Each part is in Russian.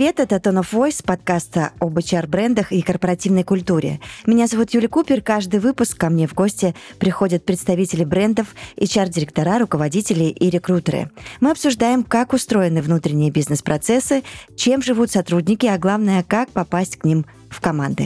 привет, это Tone of Voice, подкаста об HR-брендах и корпоративной культуре. Меня зовут Юлия Купер, каждый выпуск ко мне в гости приходят представители брендов, HR-директора, руководители и рекрутеры. Мы обсуждаем, как устроены внутренние бизнес-процессы, чем живут сотрудники, а главное, как попасть к ним в команды.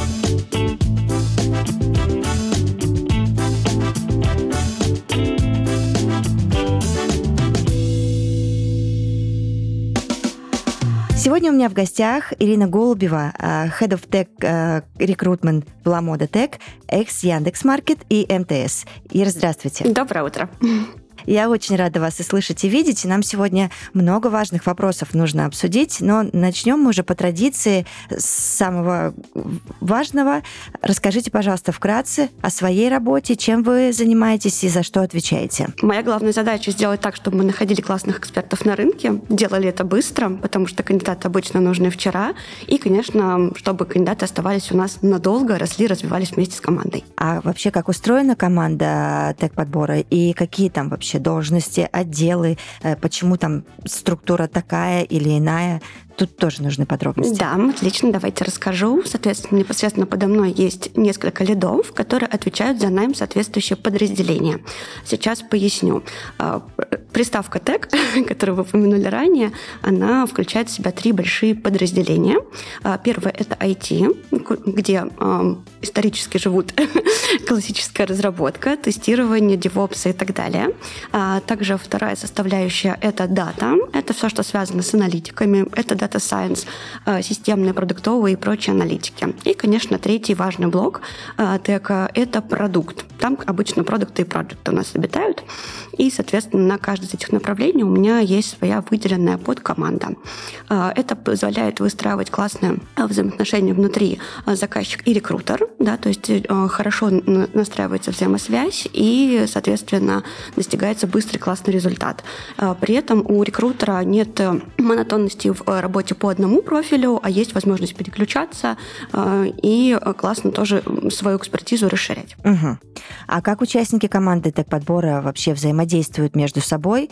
Сегодня у меня в гостях Ирина Голубева, Head of Tech Recruitment в LaModa Tech, ex-Яндекс.Маркет и МТС. Ира, здравствуйте. Доброе утро. Я очень рада вас и слышать, и видеть. Нам сегодня много важных вопросов нужно обсудить, но начнем мы уже по традиции с самого важного. Расскажите, пожалуйста, вкратце о своей работе, чем вы занимаетесь и за что отвечаете. Моя главная задача сделать так, чтобы мы находили классных экспертов на рынке, делали это быстро, потому что кандидаты обычно нужны вчера, и, конечно, чтобы кандидаты оставались у нас надолго, росли, развивались вместе с командой. А вообще, как устроена команда тег-подбора и какие там вообще должности, отделы, почему там структура такая или иная? Тут тоже нужны подробности. Да, отлично, давайте расскажу. Соответственно, непосредственно подо мной есть несколько лидов, которые отвечают за найм соответствующее подразделение. Сейчас поясню. Приставка «тег», которую вы упомянули ранее, она включает в себя 3 большие подразделения. Первое — это IT, где исторически живут классическая разработка, тестирование, DevOps и так далее. Также вторая составляющая — это дата. Это все, что связано с аналитиками. Это Data Science, системные, продуктовые и прочие аналитики. И, конечно, третий важный блок тега — это продукт. Там обычно продукты и продукты у нас обитают. И, соответственно, на каждое из этих направлений у меня есть своя выделенная подкоманда. Это позволяет выстраивать классные взаимоотношения внутри заказчик и рекрутер, да, то есть хорошо настраивается взаимосвязь и, соответственно, достигается быстрый классный результат. При этом у рекрутера нет монотонности в работе по одному профилю, а есть возможность переключаться и классно тоже свою экспертизу расширять. Угу. А как участники команды тег-подбора вообще взаимодействуют между собой?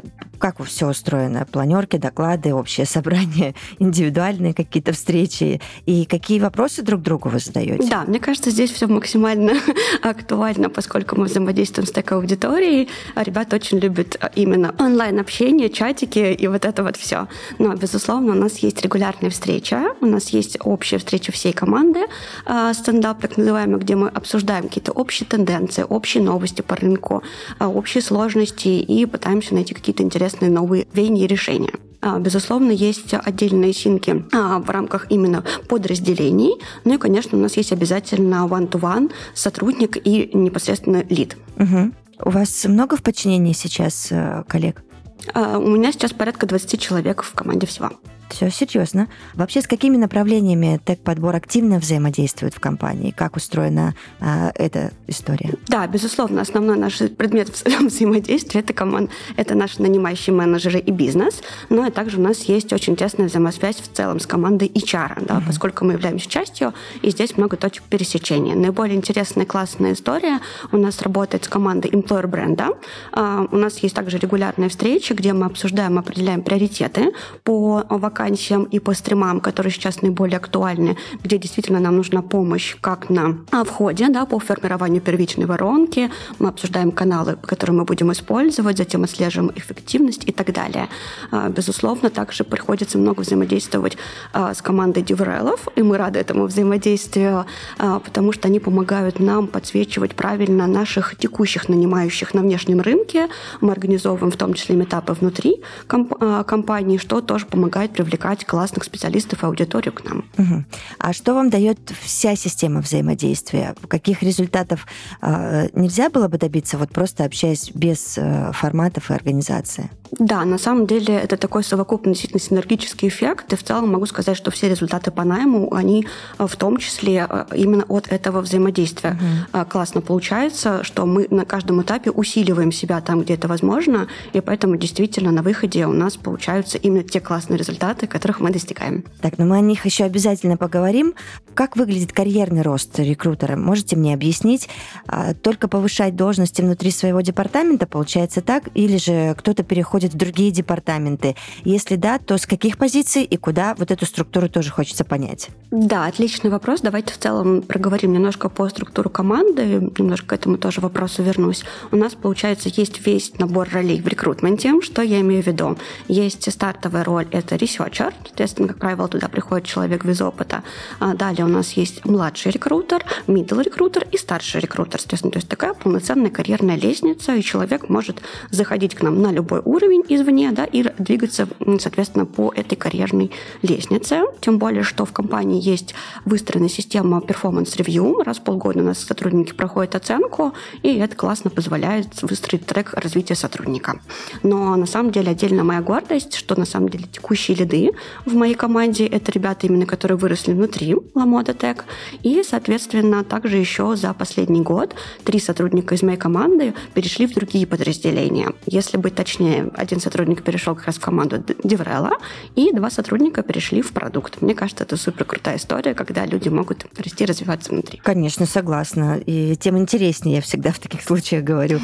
Как все устроено? Планерки, доклады, общее собрание, индивидуальные какие-то встречи? И какие вопросы друг другу вы задаете? Да, мне кажется, здесь все максимально актуально, поскольку мы взаимодействуем с тег-аудиторией. Ребята очень любят именно онлайн-общение, чатики и вот это вот все. Но, безусловно, у нас есть регулярная встреча, у нас есть общая встреча всей команды, стендап так называемый, где мы обсуждаем какие-то общие тенденции, общие новости по рынку, общие сложности и пытаемся найти какие-то интересные новые веяния и решения. Безусловно, есть отдельные синки в рамках именно подразделений. Ну и, конечно, у нас есть обязательно one-to-one сотрудник и непосредственно лид. Угу. У вас много в подчинении сейчас коллег? У меня сейчас порядка 20 человек в команде всего. Все серьезно. Вообще, с какими направлениями тег-подбор активно взаимодействует в компании? Как устроена эта история? Да, безусловно, основной наш предмет взаимодействия — это наши нанимающие менеджеры и бизнес, но и также у нас есть очень тесная взаимосвязь в целом с командой HR, да, поскольку мы являемся частью, и здесь много точек пересечения. Наиболее интересная и классная история у нас работает с командой employer бренда. У нас есть также регулярные встречи, где мы обсуждаем, определяем приоритеты по вакансиям и по стримам, которые сейчас наиболее актуальны, где действительно нам нужна помощь как на входе, да, по формированию первичной воронки. Мы обсуждаем каналы, которые мы будем использовать, затем отслеживаем эффективность и так далее. Безусловно, также приходится много взаимодействовать с командой DevRel'ов, и мы рады этому взаимодействию, потому что они помогают нам подсвечивать правильно наших текущих нанимающих на внешнем рынке. Мы организовываем в том числе митапы внутри компании, что тоже помогает привлекать классных специалистов и аудиторию к нам. Угу. А что вам дает вся система взаимодействия? Каких результатов нельзя было бы добиться, вот просто общаясь без форматов и организации? Да, на самом деле это такой совокупный действительно синергический эффект, и в целом могу сказать, что все результаты по найму, они в том числе именно от этого взаимодействия. Классно получается, что мы на каждом этапе усиливаем себя там, где это возможно, и поэтому действительно на выходе у нас получаются именно те классные результаты, которых мы достигаем. Так, но мы о них еще обязательно поговорим. Как выглядит карьерный рост рекрутера? Можете мне объяснить? Только повышать должности внутри своего департамента, получается так? Или же кто-то переходит переходят в другие департаменты? Если да, то с каких позиций и куда? Вот эту структуру тоже хочется понять. Да, отличный вопрос. Давайте в целом проговорим немножко по структуру команды, немножко к этому тоже вопросу вернусь. У нас, получается, есть весь набор ролей в рекрутменте. Что я имею в виду? Есть стартовая роль, это ресерчер, соответственно, как правило, туда приходит человек без опыта. Далее у нас есть младший рекрутер, middle рекрутер и старший рекрутер, соответственно, то есть такая полноценная карьерная лестница, и человек может заходить к нам на любой уровень извне, да, и двигаться, соответственно, по этой карьерной лестнице. Тем более, что в компании есть выстроена система перформанс-ревью. Раз в полгода у нас сотрудники проходят оценку, и это классно позволяет выстроить трек развития сотрудника. Но на самом деле отдельно моя гордость, что на самом деле текущие лиды в моей команде — это ребята, именно которые выросли внутри Lamoda Tech. И, соответственно, также еще за последний год 3 сотрудника из моей команды перешли в другие подразделения. Если быть точнее, 1 сотрудник перешел как раз в команду Деврела, и 2 сотрудника перешли в продукт. Мне кажется, это супер крутая история, когда люди могут расти, развиваться внутри. Конечно, согласна. И тем интереснее, я всегда в таких случаях говорю.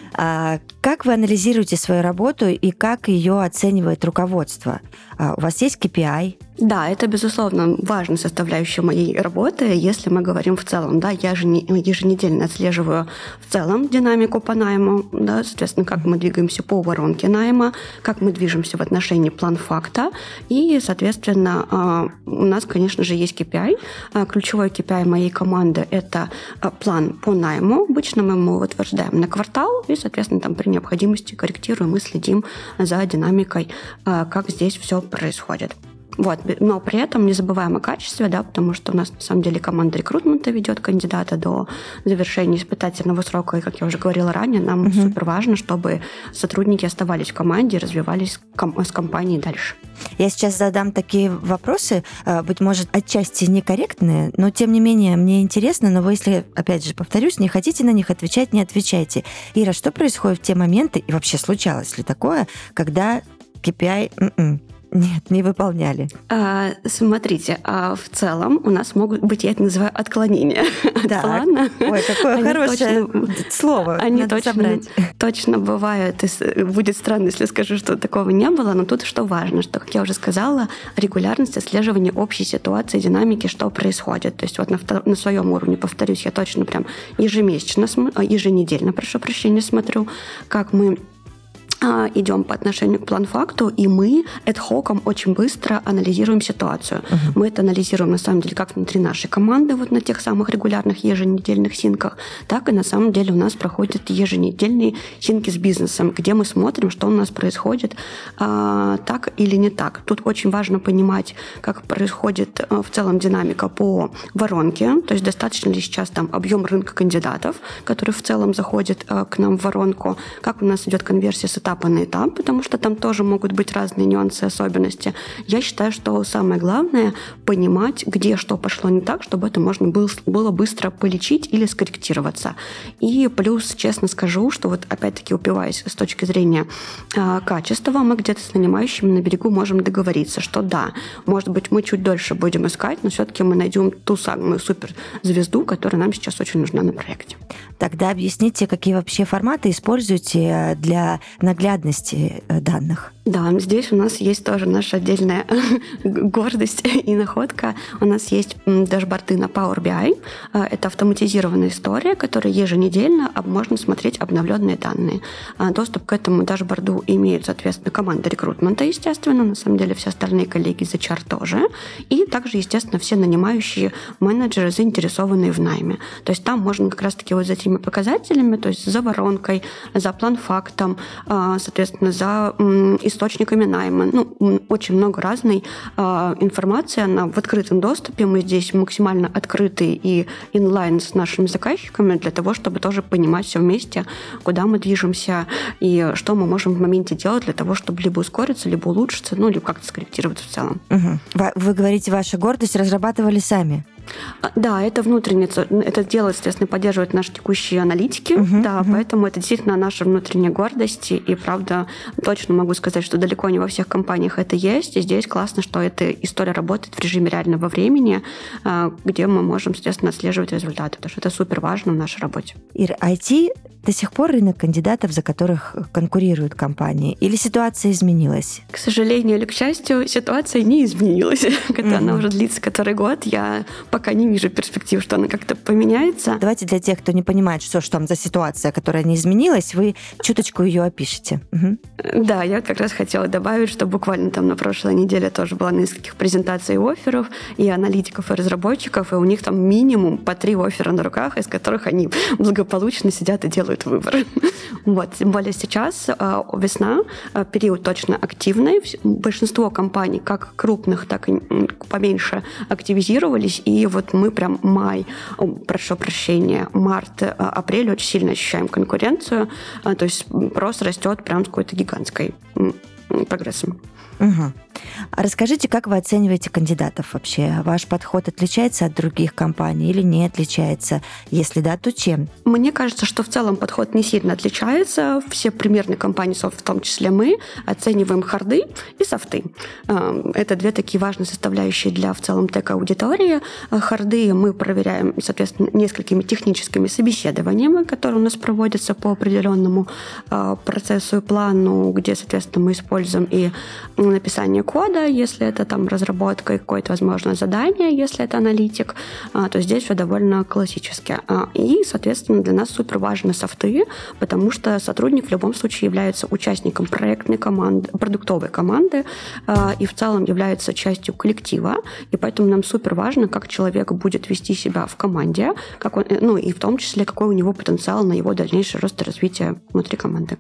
А как вы анализируете свою работу и как ее оценивает руководство? У вас есть KPI? Да, это, безусловно, важная составляющая моей работы, если мы говорим в целом. Да, я же еженедельно отслеживаю в целом динамику по найму, да, соответственно, как мы двигаемся по воронке найма, как мы движемся в отношении план-факта. И, соответственно, у нас, конечно же, есть KPI. Ключевой KPI моей команды – это план по найму. Обычно мы его утверждаем на квартал, и, соответственно, там при необходимости корректируем и следим за динамикой, как здесь все происходит. Вот. Но при этом не забываем о качестве, да, потому что у нас на самом деле команда рекрутмента ведет кандидата до завершения испытательного срока. И, как я уже говорила ранее, нам супер важно, чтобы сотрудники оставались в команде и развивались с компанией дальше. Я сейчас задам такие вопросы, быть может, отчасти некорректные, но тем не менее мне интересно, но вы, если, опять же, повторюсь, не хотите на них отвечать, не отвечайте. Ира, что происходит в те моменты, и вообще случалось ли такое, когда KPI нет, не выполняли? Смотрите, в целом у нас могут быть, я это называю, отклонения от плана. Ой, какое хорошее слово. Они точно бывают. Будет странно, если скажу, что такого не было, но тут что важно, что, как я уже сказала, регулярность отслеживания общей ситуации, динамики, что происходит. То есть вот на своем уровне, повторюсь, я точно прям еженедельно, прошу прощения, смотрю, как мы идем по отношению к план-факту, и мы ad-hoc'ом очень быстро анализируем ситуацию. Мы это анализируем, на самом деле, как внутри нашей команды, вот на тех самых регулярных еженедельных синках, так и, на самом деле, у нас проходят еженедельные синки с бизнесом, где мы смотрим, что у нас происходит, так или не так. Тут очень важно понимать, как происходит в целом динамика по воронке, то есть достаточно ли сейчас там объем рынка кандидатов, который в целом заходит к нам в воронку, как у нас идет конверсия с этапа на этап, потому что там тоже могут быть разные нюансы, особенности. Я считаю, что самое главное — понимать, где что пошло не так, чтобы это можно было быстро полечить или скорректироваться. И плюс, честно скажу, что вот опять-таки упиваясь с точки зрения качества, мы где-то с нанимающими на берегу можем договориться, что да, может быть, мы чуть дольше будем искать, но все-таки мы найдем ту самую суперзвезду, которая нам сейчас очень нужна на проекте. Тогда объясните, какие вообще форматы используете для наглядности данных? Да, здесь у нас есть тоже наша отдельная гордость и находка. У нас есть дашборды на Power BI. Это автоматизированная история, которая еженедельно можно смотреть обновленные данные. Доступ к этому дашборду имеют, соответственно, команда рекрутмента, естественно, на самом деле все остальные коллеги из HR тоже. И также, естественно, все нанимающие менеджеры, заинтересованные в найме. То есть там можно как раз-таки вот за этими показателями, то есть за воронкой, за план-фактом, соответственно, за источниками найма. Очень много разной информации, она в открытом доступе. Мы здесь максимально открыты и инлайн с нашими заказчиками для того, чтобы тоже понимать все вместе, куда мы движемся и что мы можем в моменте делать для того, чтобы либо ускориться, либо улучшиться, либо как-то скорректироваться в целом. Вы говорите, ваша гордость разрабатывали сами? Да, это внутренне, это делает, соответственно, поддерживает наши текущие аналитики, поэтому это действительно наша внутренняя гордость, и правда, точно могу сказать, что далеко не во всех компаниях это есть, и здесь классно, что эта история работает в режиме реального времени, где мы можем, соответственно, отслеживать результаты, потому что это супер важно в нашей работе. Ир, IT до сих пор рынок кандидатов, за которых конкурируют компании, или ситуация изменилась? К сожалению или к счастью, ситуация не изменилась. Она уже длится который год. Я пока не вижу перспектив, что она как-то поменяется. Давайте для тех, кто не понимает, что же там за ситуация, которая не изменилась, вы чуточку ее опишите. Да, я как раз хотела добавить, что буквально там на прошлой неделе тоже была нескольких презентаций офферов и аналитиков, и разработчиков, и у них там минимум по 3 оффера на руках, из которых они благополучно сидят и делают выбор. Вот. Тем более сейчас весна, период точно активный. Большинство компаний, как крупных, так и поменьше, активизировались. И вот мы прям март, апрель очень сильно ощущаем конкуренцию. То есть рост растет прям с какой-то гигантской прогрессом. Угу. А расскажите, как вы оцениваете кандидатов вообще? Ваш подход отличается от других компаний или не отличается? Если да, то чем? Мне кажется, что в целом подход не сильно отличается. Все примерные компании, в том числе мы, оцениваем харды и софты. Это 2 такие важные составляющие для в целом тег-аудитории. Харды мы проверяем, соответственно, несколькими техническими собеседованиями, которые у нас проводятся по определенному процессу и плану, где, соответственно, мы используем и написание кода, если это там разработка и какое-то, возможно, задание, если это аналитик, то здесь все довольно классически. И, соответственно, для нас супер важны софты, потому что сотрудник в любом случае является участником проектной команды, продуктовой команды и в целом является частью коллектива, и поэтому нам супер важно, как человек будет вести себя в команде, как он, и в том числе, какой у него потенциал на его дальнейший рост и развитие внутри команды.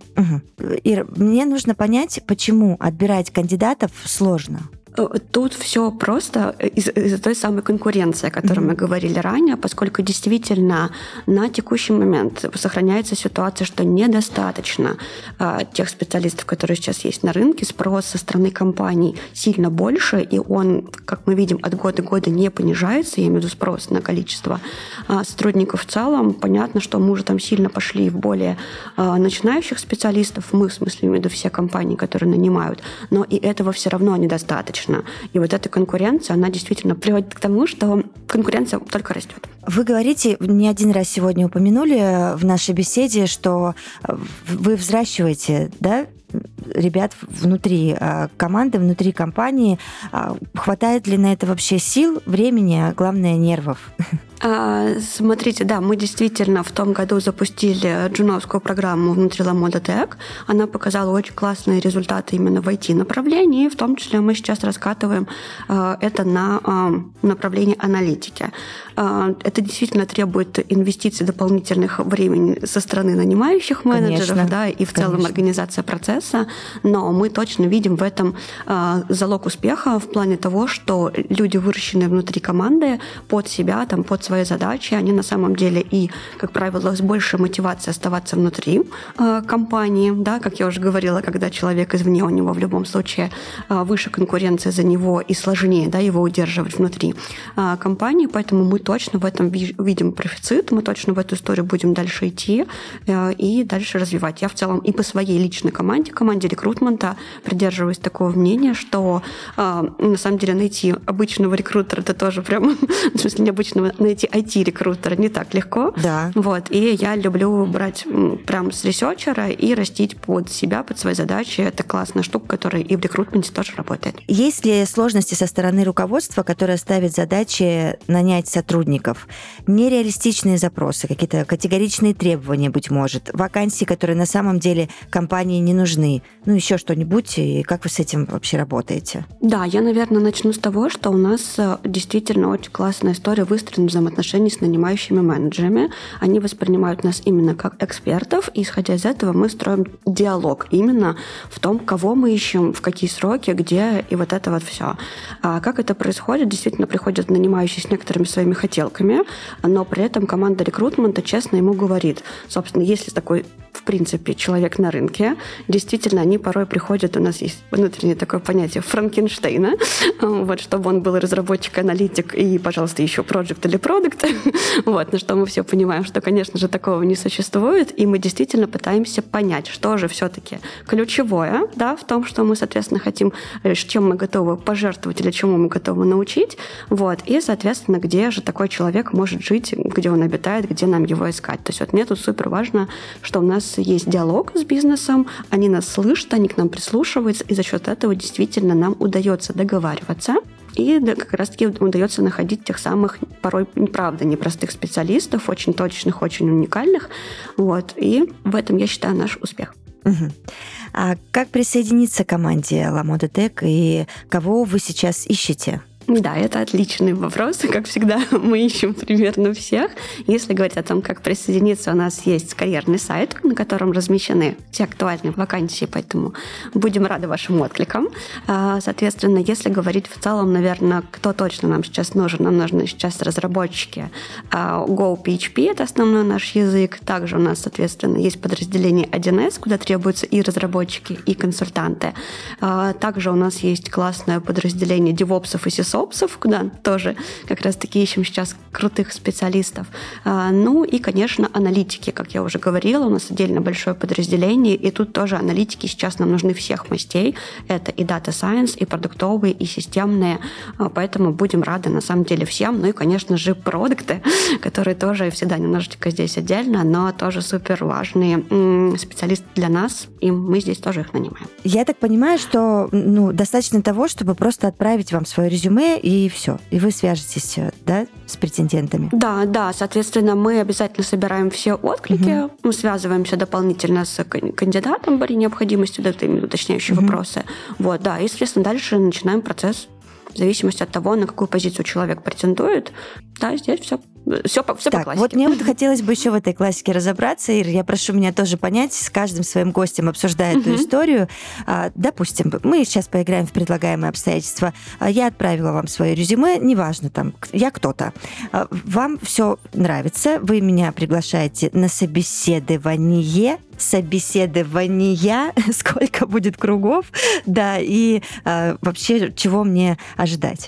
Ир, мне нужно понять, почему отбирать кандидатов сложно. Тут все просто из-за той самой конкуренции, о которой мы говорили ранее, поскольку действительно на текущий момент сохраняется ситуация, что недостаточно тех специалистов, которые сейчас есть на рынке. Спрос со стороны компаний сильно больше, и он, как мы видим, от года к году не понижается, я имею в виду спрос на количество сотрудников в целом. Понятно, что мы уже там сильно пошли в более начинающих специалистов, мы, в смысле, имею в виду все компании, которые нанимают, но и этого все равно недостаточно. И вот эта конкуренция, она действительно приводит к тому, что конкуренция только растет. Вы говорите, не один раз сегодня упомянули в нашей беседе, что вы взращиваете, да, ребят внутри команды, внутри компании. Хватает ли на это вообще сил, времени, а главное, нервов? Смотрите, да, мы действительно в том году запустили джуновскую программу внутри Lamoda Tech. Она показала очень классные результаты именно в IT-направлении. В том числе мы сейчас раскатываем это на направление аналитики. Это действительно требует инвестиций дополнительных времени со стороны нанимающих менеджеров, конечно, да, и в целом организация процесса. Но мы точно видим в этом залог успеха в плане того, что люди, выращенные внутри команды, под себя, там, под свои задачи, они на самом деле и, как правило, с большей мотивацией оставаться внутри компании, да, как я уже говорила, когда человек извне, у него в любом случае выше конкуренция за него и сложнее, да, его удерживать внутри компании, поэтому мы точно в этом видим профицит, мы точно в эту историю будем дальше идти и дальше развивать. Я в целом и по своей личной команде рекрутмента придерживаюсь такого мнения, что на самом деле найти обычного рекрутера, это тоже прям, в смысле, необычного, найти IT-рекрутера не так легко. Да. Вот. И я люблю брать прям с ресерчера и растить под себя, под свои задачи. Это классная штука, которая и в рекрутменте тоже работает. Есть ли сложности со стороны руководства, которое ставит задачи нанять сотрудников? Нереалистичные запросы, какие-то категоричные требования, быть может, вакансии, которые на самом деле компании не нужны, еще что-нибудь, и как вы с этим вообще работаете? Да, я, наверное, начну с того, что у нас действительно очень классная история выстроена взаимоотношений с нанимающими менеджерами. Они воспринимают нас именно как экспертов, и, исходя из этого, мы строим диалог именно в том, кого мы ищем, в какие сроки, где, и вот это вот все. А как это происходит? Действительно, приходят нанимающие с некоторыми своими хотелками, но при этом команда рекрутмента честно ему говорит, собственно, если такой, в принципе, человек на рынке, действительно действительно, они порой приходят, у нас есть внутреннее такое понятие Франкенштейна, вот, чтобы он был разработчик, аналитик и, пожалуйста, еще проект или продукт. Вот, на что мы все понимаем, что, конечно же, такого не существует, и мы действительно пытаемся понять, что же все-таки ключевое, да, в том, что мы, соответственно, хотим, чем мы готовы пожертвовать или чему мы готовы научить, вот, и, соответственно, где же такой человек может жить, где он обитает, где нам его искать. То есть вот мне тут супер важно, что у нас есть диалог с бизнесом, они нас слышат, они к нам прислушиваются, и за счет этого действительно нам удается договариваться. И как раз-таки удается находить тех самых, порой, правда, непростых специалистов, очень точных, очень уникальных. Вот. И в этом, я считаю, наш успех. Угу. А как присоединиться к команде Lamoda Tech и кого вы сейчас ищете? Да, это отличный вопрос. Как всегда, мы ищем примерно всех. Если говорить о том, как присоединиться, у нас есть карьерный сайт, на котором размещены все актуальные вакансии, поэтому будем рады вашим откликам. Соответственно, если говорить в целом, наверное, кто точно нам сейчас нужен, нам нужны сейчас разработчики. Go PHP — это основной наш язык. Также у нас, соответственно, есть подразделение 1С, куда требуются и разработчики, и консультанты. Также у нас есть классное подразделение девопсов и сисопсов, куда тоже как раз-таки ищем сейчас крутых специалистов. Ну и, конечно, аналитики, как я уже говорила, у нас отдельно большое подразделение, и тут тоже аналитики сейчас нам нужны всех мастей. Это и Data Science, и продуктовые, и системные, поэтому будем рады на самом деле всем. Ну и, конечно же, продукты, которые тоже всегда немножечко здесь отдельно, но тоже супер важные специалисты для нас, и мы здесь тоже их нанимаем. Я так понимаю, что достаточно того, чтобы просто отправить вам свое резюме, и все. И вы свяжетесь, да, с претендентами? Да, соответственно, мы обязательно собираем все отклики, мы связываемся дополнительно с кандидатом при необходимости, уточняющие вопросы. Вот, да, и, соответственно, дальше начинаем процесс в зависимости от того, на какую позицию человек претендует. Да, здесь все по классике. Вот мне хотелось бы еще в этой классике разобраться, Ир, я прошу меня тоже понять, с каждым своим гостем обсуждая эту историю. Допустим, мы сейчас поиграем в предлагаемые обстоятельства. Я отправила вам свое резюме, неважно, там, я кто-то. Вам все нравится, вы меня приглашаете на собеседование, сколько будет кругов, да, и вообще, чего мне ожидать?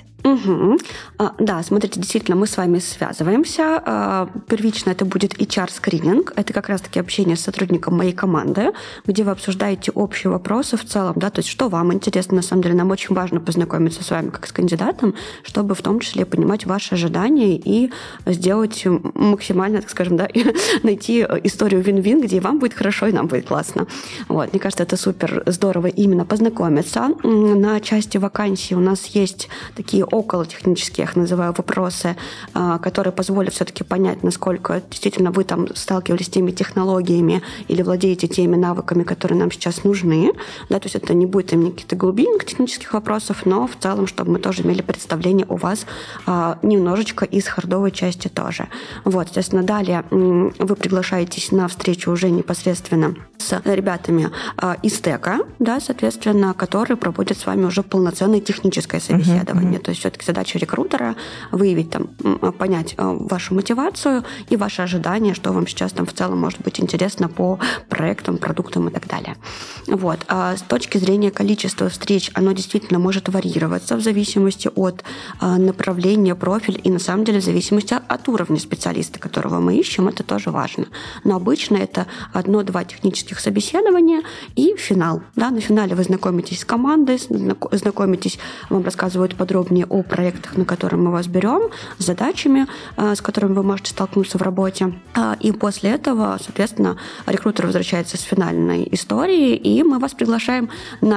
Да, смотрите, действительно, мы с вами связываемся. Первично это будет HR-скрининг. Это как раз-таки общение с сотрудником моей команды, где вы обсуждаете общие вопросы в целом, да, то есть что вам интересно. На самом деле нам очень важно познакомиться с вами как с кандидатом, чтобы в том числе понимать ваши ожидания и сделать максимально, так скажем, да, найти историю вин-вин, где и вам будет хорошо, и нам будет классно. Вот, мне кажется, это супер здорово именно познакомиться. На части вакансий у нас есть такие околотехнические, я их называю, вопросы, которые позволят все-таки понять, насколько действительно вы там сталкивались с теми технологиями или владеете теми навыками, которые нам сейчас нужны. Да, то есть это не будет именно каких-то глубинных технических вопросов, но в целом, чтобы мы тоже имели представление у вас немножечко из хардовой части тоже. Вот, соответственно, далее вы приглашаетесь на встречу уже непосредственно с ребятами из ТЭКа, да, соответственно, которые проводят с вами уже полноценное техническое собеседование. То есть все-таки задача рекрутера выявить там, понять вашу мотивацию и ваши ожидания, что вам сейчас там в целом может быть интересно по проектам, продуктам и так далее. Вот. А с точки зрения количества встреч, оно действительно может варьироваться в зависимости от направления, профиля и на самом деле в зависимости от уровня специалиста, которого мы ищем, это тоже важно. Но обычно это 1-2 технических собеседования и финал. Да, на финале вы знакомитесь с командой, знакомитесь, вам рассказывают подробнее о проектах, на которые мы вас берем, с задачами, с которыми вы можете столкнуться в работе. И после этого, соответственно, рекрутер возвращается с финальной историей, и мы вас приглашаем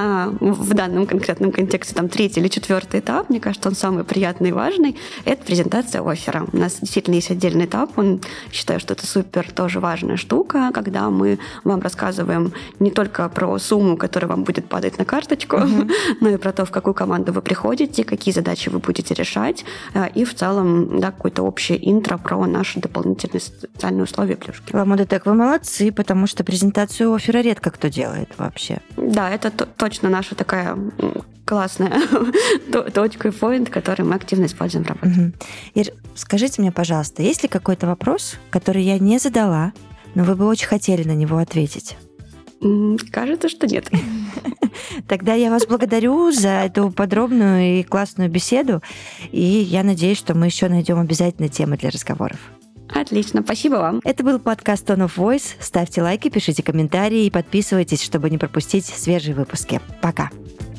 в данном конкретном контексте, там, 3-й или 4-й этап. Мне кажется, он самый приятный и важный. Это презентация оффера. У нас действительно есть отдельный этап. Считаю, что это супер тоже важная штука, когда мы вам рассказываем не только про сумму, которая вам будет падать на карточку, но и про то, в какую команду вы приходите, какие задачи вы будете решать, и в целом, да, какое-то общее интро про наши дополнительные социальные условия, плюшки. Lamoda Tech, вы молодцы, потому что презентацию оффера редко кто делает вообще. Да, это точно наша такая классная точка и поинт, который мы активно используем в работе. Ир, скажите мне, пожалуйста, есть ли какой-то вопрос, который я не задала, но вы бы очень хотели на него ответить? Кажется, что нет. Тогда я вас благодарю за эту подробную и классную беседу, и я надеюсь, что мы еще найдем обязательно темы для разговоров. Отлично, спасибо вам. Это был подкаст Tone of Voice. Ставьте лайки, пишите комментарии и подписывайтесь, чтобы не пропустить свежие выпуски. Пока!